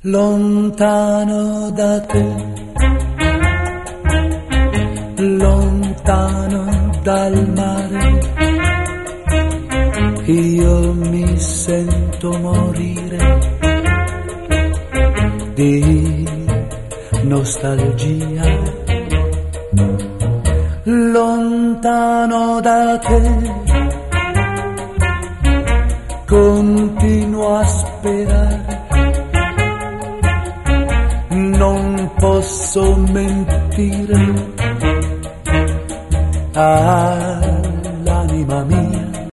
Lontano da te, lontano dal mare, io mi sento morire di nostalgia. Lontano da te, continuo a sperare